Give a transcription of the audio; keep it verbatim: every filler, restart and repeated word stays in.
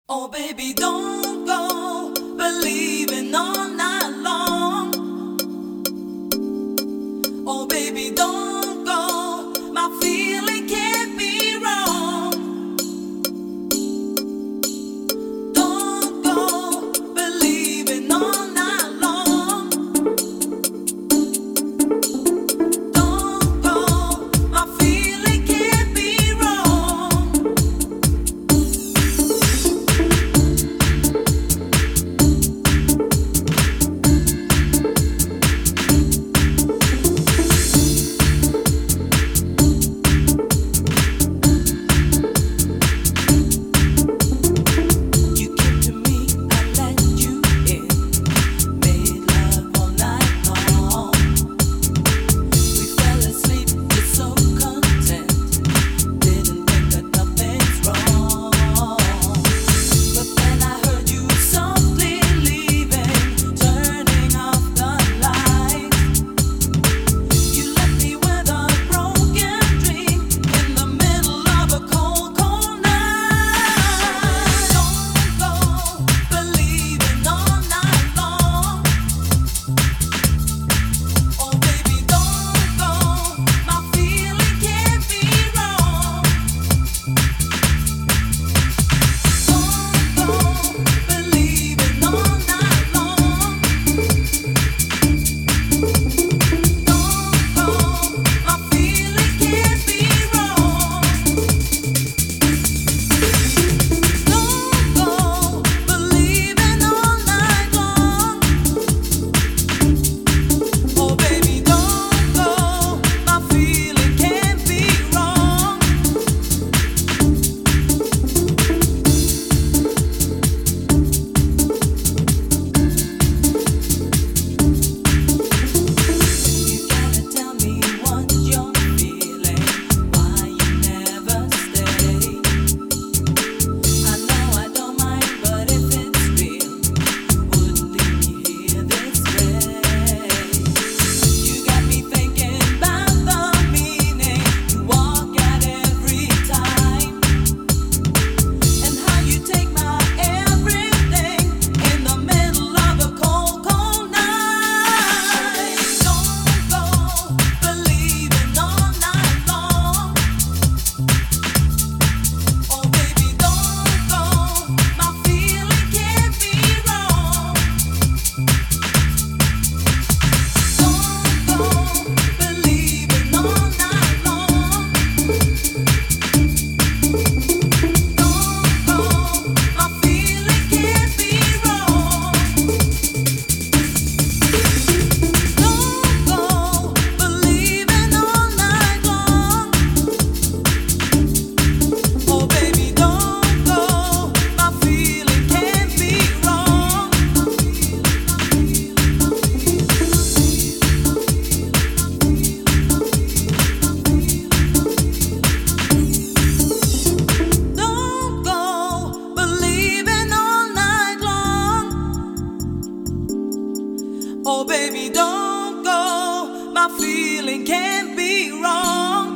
Oh, baby, don't go believing all night long. Oh, baby, don't go. My feeling can't be wrong. Don't go believing all night long. Don't go. My feeling can't be wrong. You came to me, I let you in. Made love all night long. We fell asleep, we're so content. Didn't think that nothing's wrong. But then I heard you softly leaving, turning off the lights. You left me with a broken dream in the middle of a cold, cold night. Don't go believing all night long. Oh, baby, don't go. My feeling can't be wrong. Don't go believing all night long. Don't go. My feeling can't be wrong. Don't go believing all night long. Oh, baby, don't go. My feeling can't be wrong. You gotta tell me what you're feeling, why you never stay. I know I don't mind, but if it's real, wouldn't leave me here this way. You got me thinking about the meaning you walk out every time, and how you take my everything in the middle of a cold, cold night. Don't go believing all night long. Oh, baby, don't go. My feeling can't be wrong. Don't go believing all night long. Don't go. My feeling can't be wrong. Don't go believing all night long. Oh, baby, don't go. My feeling can't be wrong. Don't go believing all night long. Oh, baby, don't go. My feeling can't be wrong.